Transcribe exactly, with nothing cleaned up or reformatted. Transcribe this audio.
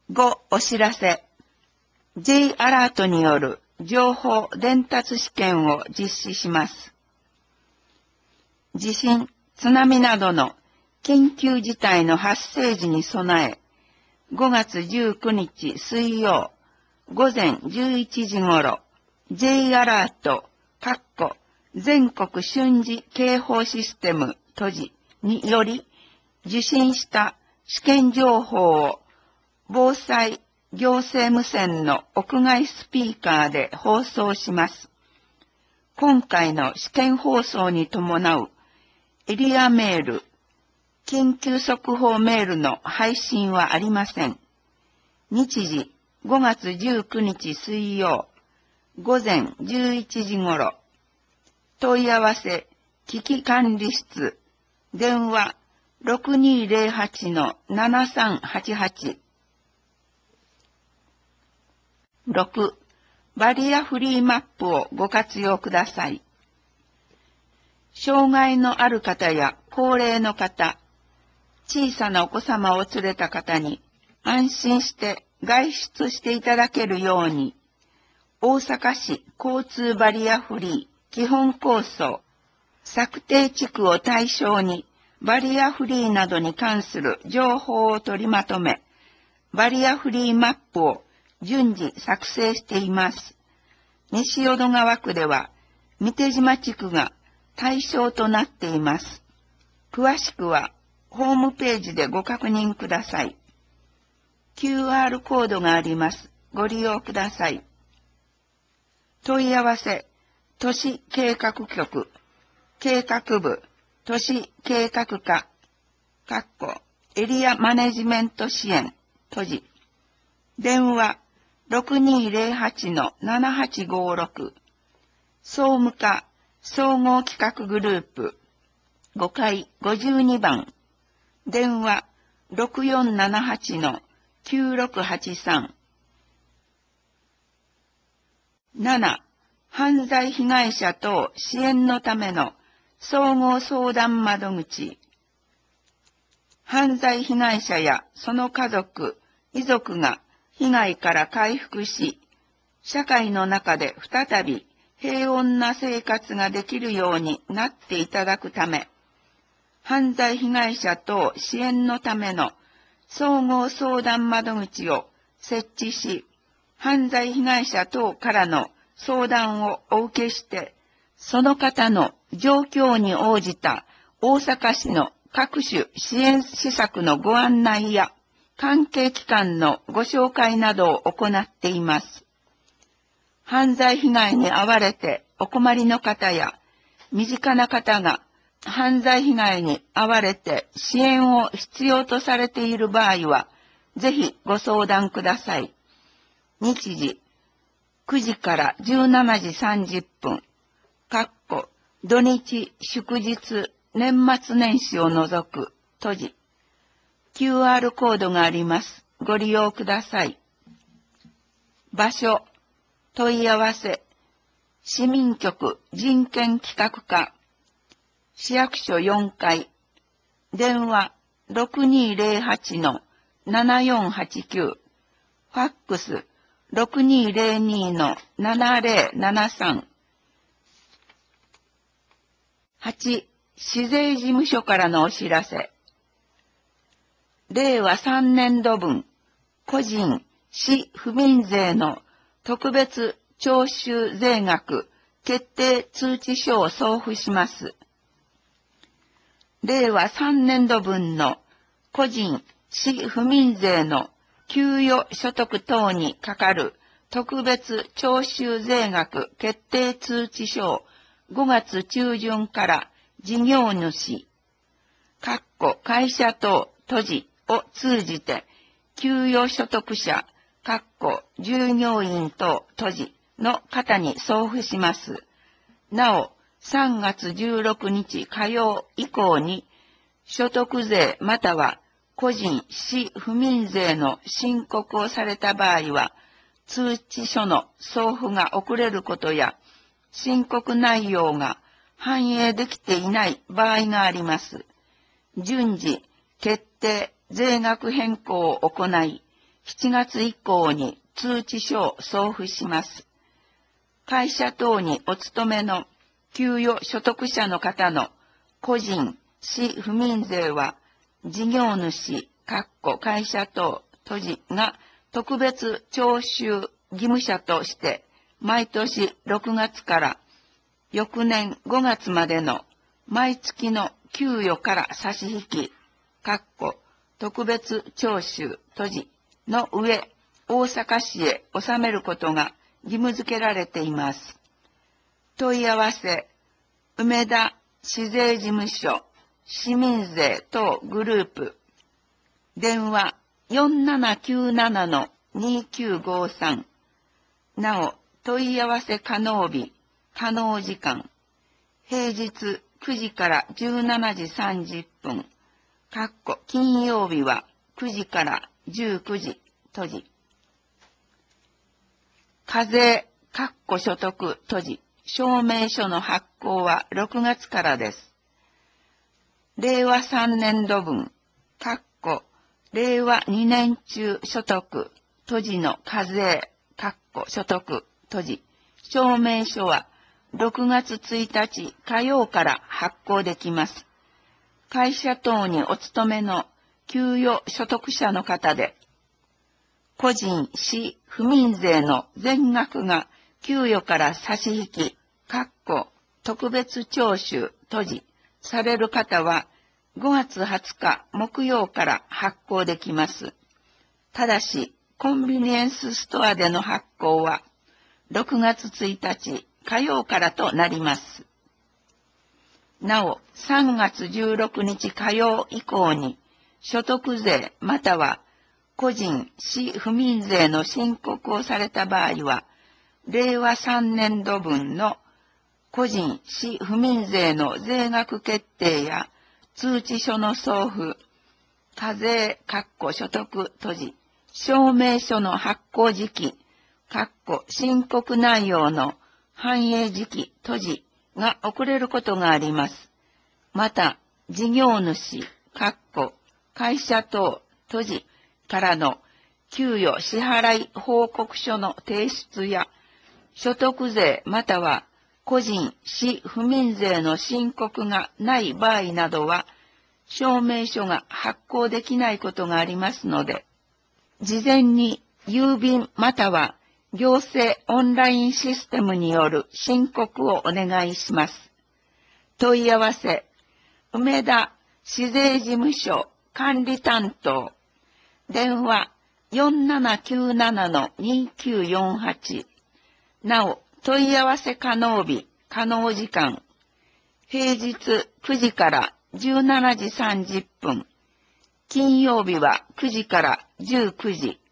ご、お知らせ。J アラートによる情報伝達試験を実施します。地震、津波などの緊急事態の発生時に備え、ごがつじゅうくにち水曜、午前じゅういちじ頃、J アラート、かっこ全国瞬時警報システム閉じにより、受信した試験情報を防災行政無線の屋外スピーカーで放送します。今回の試験放送に伴うエリアメール、緊急速報メールの配信はありません。日時ごがつじゅうくにち水曜、午前じゅういちじ頃、問い合わせ、危機管理室、電話 ろくにーぜろはち ななさんはちはち。ろく、バリアフリーマップをご活用ください。障害のある方や高齢の方、小さなお子様を連れた方に安心して外出していただけるように、大阪市交通バリアフリー基本構想策定地区を対象にバリアフリーなどに関する情報を取りまとめ、バリアフリーマップを順次作成しています。西淀川区では、三手島地区が対象となっています。詳しくは、ホームページでご確認ください。キューアール コードがあります。ご利用ください。問い合わせ、都市計画局、計画部、都市計画課、かっこエリアマネジメント支援、閉じ。電話、ろくにーぜろはち ななはちごろく。総務課、総合企画グループ、ごかいごじゅうにばん。電話、ろくよんななはち きゅうろくはちさん。なな、犯罪被害者等支援のための総合相談窓口。犯罪被害者やその家族、遺族が被害から回復し、社会の中で再び平穏な生活ができるようになっていただくため、犯罪被害者等支援のための総合相談窓口を設置し、犯罪被害者等からの相談をお受けして、その方の状況に応じた大阪市の各種支援施策のご案内や関係機関のご紹介などを行っています。犯罪被害に遭われてお困りの方や身近な方が犯罪被害に遭われて支援を必要とされている場合は、ぜひご相談ください。日時くじからじゅうしちじさんじゅっぷん、かっこ土日祝日年末年始を除く閉じ。キューアール コードがあります。ご利用ください。場所、問い合わせ、市民局人権企画課、市役所よんかい、電話ろくにーぜろはち ななよんはちきゅう、ファックスろくにーぜろに ななぜろななさん。はち、市税事務所からのお知らせ。れいわさんねんどぶん、個人、市府民税の特別徴収税額決定通知書を送付します。れいわさんねんどぶんの個人、市府民税の給与所得等にかかる特別徴収税額決定通知書をごがつちゅうじゅんから事業主、かっこ会社等閉じを通じて給与所得者、かっこ従業員等閉じの方に送付します。なお、さんがつじゅうろくにち火曜以降に所得税または個人、市府民税の申告をされた場合は、通知書の送付が遅れることや、申告内容が反映できていない場合があります。順次、決定、税額変更を行い、 しちがつ以降に通知書を送付します。会社等にお勤めの給与所得者の方の個人、市府民税は、事業主、会社等、都市が特別徴収義務者として、毎年ろくがつから翌年ごがつまでの毎月の給与から差し引き、特別徴収都市の上、大阪市へ納めることが義務付けられています。問い合わせ、梅田市税事務所、市民税等グループ、電話 よんななきゅうななのにきゅうごさん、なお問い合わせ可能日、可能時間、平日くじからじゅうしちじさんじゅっぷん、金曜日はくじからじゅうくじ、閉じ。課税、所得、閉じ。証明書の発行はろくがつからです。れいわさんねんど分、れいわにねん中所得、閉じの課税、所得、閉じ。証明書はろくがつついたち火曜から発行できます。会社等にお勤めの給与所得者の方で、個人、市、府民税の全額が給与から差し引き、特別徴収、閉じ、される方はごがつはつか木曜から発行できます。ただし、コンビニエンスストアでの発行はろくがつついたち火曜からとなります。なお、さんがつじゅうろくにち火曜以降に所得税または個人、市、府民税の申告をされた場合は、れいわさんねんど分の個人、市、府民税の税額決定や通知書の送付、課税、所得、閉じ、証明書の発行時期、申告内容の反映時期、閉じが遅れることがあります。また、事業主、会社等、閉じからの給与支払い報告書の提出や、所得税または個人、市、府民税の申告がない場合などは、証明書が発行できないことがありますので、事前に郵便または行政オンラインシステムによる申告をお願いします。問い合わせ、梅田市税事務所管理担当、電話 よんななきゅうななのにきゅうよんはち、なお、問い合わせ可能日、可能時間、平日くじからじゅうしちじさんじゅっぷん、金曜日はくじからじゅうくじ、